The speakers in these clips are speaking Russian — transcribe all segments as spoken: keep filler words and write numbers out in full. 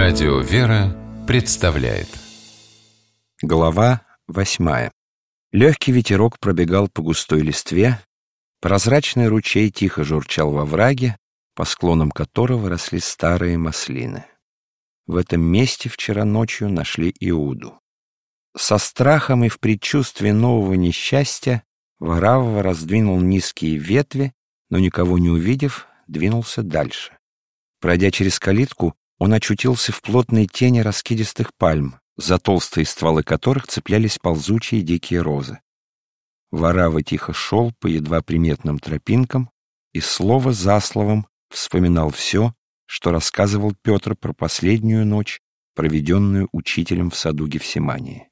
Радио «Вера» представляет. Глава восьмая. Легкий ветерок пробегал по густой листве, прозрачный ручей тихо журчал во враге, по склонам которого росли старые маслины. В этом месте вчера ночью нашли Иуду. Со страхом и в предчувствии нового несчастья Варавва раздвинул низкие ветви, но, никого не увидев, двинулся дальше. Пройдя через калитку, он очутился в плотной тени раскидистых пальм, за толстые стволы которых цеплялись ползучие дикие розы. Варавва тихо шел по едва приметным тропинкам и слово за словом вспоминал все, что рассказывал Петр про последнюю ночь, проведенную учителем в саду Гефсимании.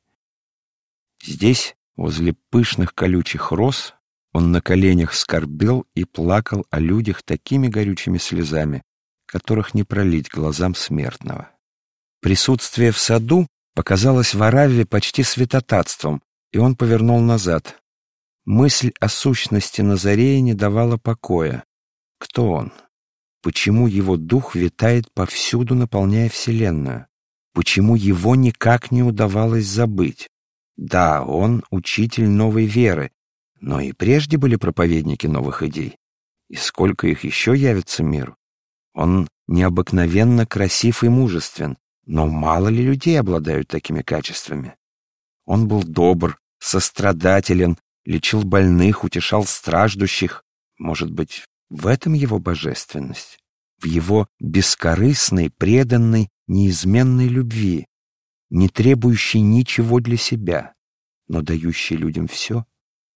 Здесь, возле пышных колючих роз, он на коленях скорбел и плакал о людях такими горючими слезами, которых не пролить глазам смертного. Присутствие в саду показалось Варавве почти святотатством, и он повернул назад. Мысль о сущности Назарея не давала покоя. Кто он? Почему его дух витает повсюду, наполняя вселенную? Почему его никак не удавалось забыть? Да, он учитель новой веры, но и прежде были проповедники новых идей. И сколько их еще явится миру? Он необыкновенно красив и мужествен, но мало ли людей обладают такими качествами. Он был добр, сострадателен, лечил больных, утешал страждущих. Может быть, в этом его божественность? В его бескорыстной, преданной, неизменной любви, не требующей ничего для себя, но дающей людям все?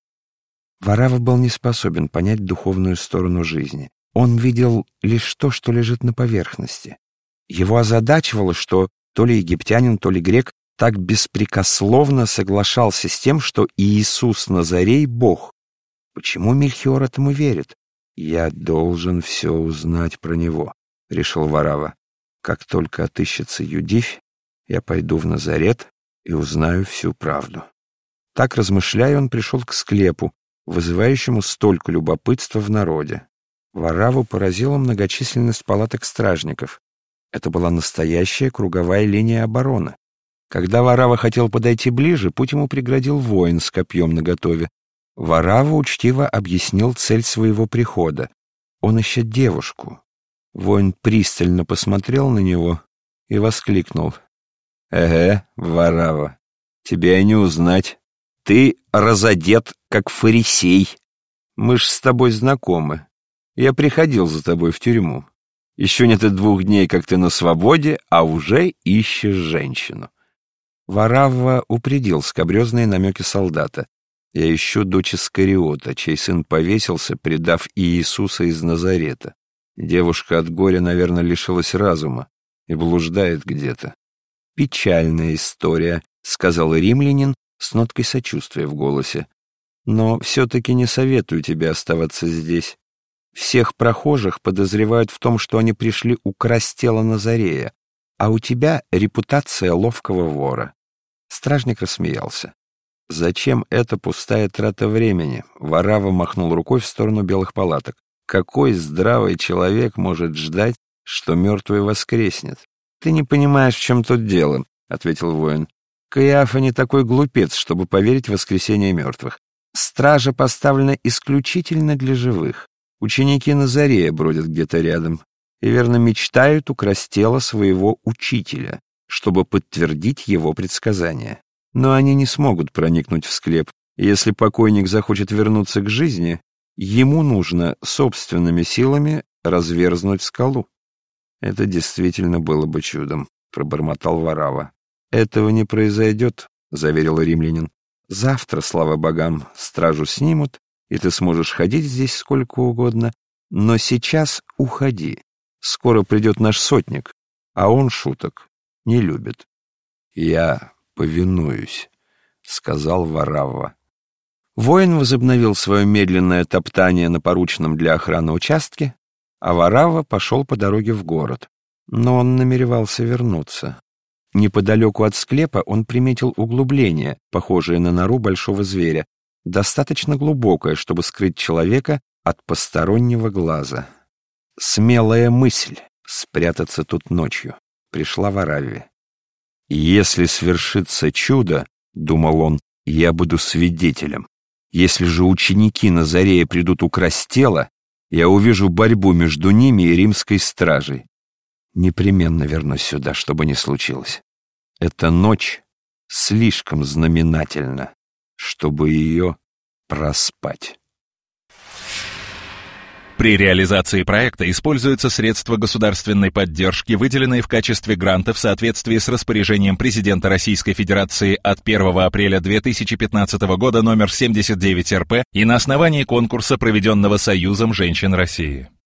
Варавва был не способен понять духовную сторону жизни. Он видел лишь то, что лежит на поверхности. Его озадачивало, что то ли египтянин, то ли грек так беспрекословно соглашался с тем, что Иисус Назарей — Бог. Почему Мельхиор этому верит? «Я должен все узнать про него», — решил Варавва. «Как только отыщется Юдифь, я пойду в Назарет и узнаю всю правду». Так, размышляя, он пришел к склепу, вызывающему столько любопытства в народе. Варавву поразила многочисленность палаток стражников. Это была настоящая круговая линия обороны. Когда Варавва хотел подойти ближе, путь ему преградил воин с копьем наготове. Варавва учтиво объяснил цель своего прихода. Он ищет девушку. Воин пристально посмотрел на него и воскликнул: «Эге, Варавва, тебя и не узнать. Ты разодет, как фарисей. Мы ж с тобой знакомы. Я приходил за тобой в тюрьму. Еще нет и двух дней, как ты на свободе, а уже ищешь женщину». Варавва упредил скабрезные намеки солдата. «Я ищу дочь Искариота, чей сын повесился, предав Иисуса из Назарета. Девушка от горя, наверное, лишилась разума и блуждает где-то». «Печальная история», — сказал римлянин с ноткой сочувствия в голосе. «Но все-таки не советую тебе оставаться здесь. Всех прохожих подозревают в том, что они пришли украсть тело Назарея, а у тебя репутация ловкого вора». Стражник рассмеялся. «Зачем эта пустая трата времени?» Варавва махнул рукой в сторону белых палаток. «Какой здравый человек может ждать, что мертвый воскреснет?» «Ты не понимаешь, в чем тут дело», — ответил воин. «Каиафа не такой глупец, чтобы поверить в воскресение мертвых. Стража поставлена исключительно для живых. Ученики Назарея бродят где-то рядом и верно мечтают украсть тело своего учителя, чтобы подтвердить его предсказания. Но они не смогут проникнуть в склеп, и если покойник захочет вернуться к жизни, ему нужно собственными силами разверзнуть скалу». «Это действительно было бы чудом», — пробормотал Варавва. «Этого не произойдет», — заверил римлянин. «Завтра, слава богам, стражу снимут, и ты сможешь ходить здесь сколько угодно, но сейчас уходи. Скоро придет наш сотник, а он шуток не любит». «Я повинуюсь», — сказал Варавва. Воин возобновил свое медленное топтание на порученном для охраны участке, а Варавва пошел по дороге в город. Но он намеревался вернуться. Неподалеку от склепа он приметил углубление, похожее на нору большого зверя, достаточно глубокое, чтобы скрыть человека от постороннего глаза. Смелая мысль — спрятаться тут ночью. пришла в Аравию. И если свершится чудо, — думал он, — я буду свидетелем. Если же ученики Назарея придут украсть тело, я увижу борьбу между ними и римской стражей. Непременно вернусь сюда, что бы ни случилось. Эта ночь слишком знаменательна, чтобы ее проспать. При реализации проекта используются средства государственной поддержки, выделенные в качестве гранта в соответствии с распоряжением президента Российской Федерации от первого апреля две тысячи пятнадцатого года номер семьдесят девять эр пэ и на основании конкурса, проведенного Союзом женщин России.